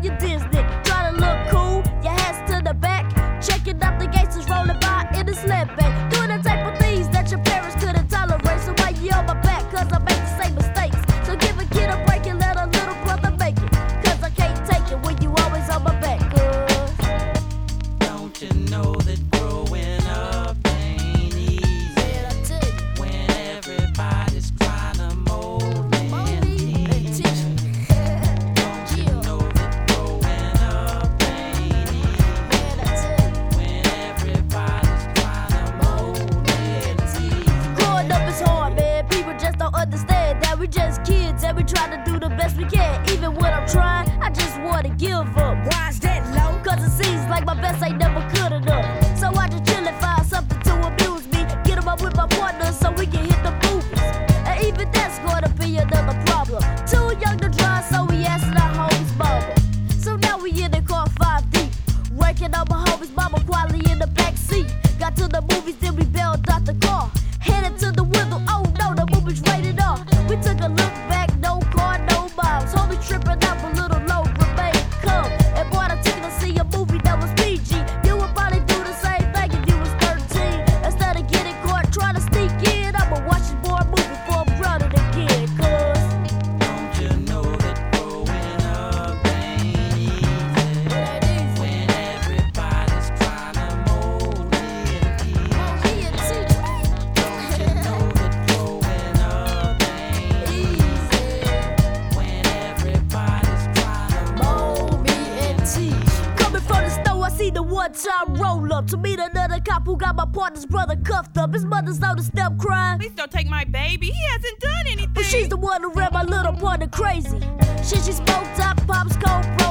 your Disney. Try to look cool, your hands to the back. Checking out the gangsters rolling by in the sled bag. Doing the type of things that your parents couldn't tolerate. So why you on my back? Cause I make the same mistakes. So give a kid a break and let a little brother make it. Cause I can't take it when you always on my back. Don't you know that growing up ain't easy? Man, I tell you. When everybody's trying to mold me and teach me. Don't you know that growing up ain't easy? Man, I tell you. When everybody's trying to mold me and teach me. Growing up is hard, man. People just don't understand that we just kids and we try to do the best we can. Even when I'm trying, I just wanna give up. Why's that low? Cause it seems like my best ain't never good enough. So I just chill and find something to amuse me. Get 'em up with my partners so we can hit the movies. And even that's gonna be another problem. Too young to drive, so we asking our homies mama. So now we in the car 5 deep. Ranking on my homies mama quietly in the back seat. Got to the movies, then we bailed out the car. Headed to the window, oh no, the movie's rated R. We took a look back, no car, no miles. Homie tripping up a little low, remain calm. And bought a ticket to see a movie that was PG. You would probably do the same thing if you was 13. Instead of getting caught trying to sneak in, I'ma watch this boy movie before I'm running again. Cause Don't you know that growing up ain't easy? it ain't easy. When everybody's trying to mold me and teach me. Mold me and teach me. Don't you know that growing up ain't Easy. when everybody's trying to Mold me and teach. Coming from the snow, I see the one-time roll-up to meet another cop who got my partner's brother cuffed up. His mother's on the step crying, Please don't take my baby. He hasn't done anything. but she's the one who ran my little partner crazy. She smoked top, pops, cold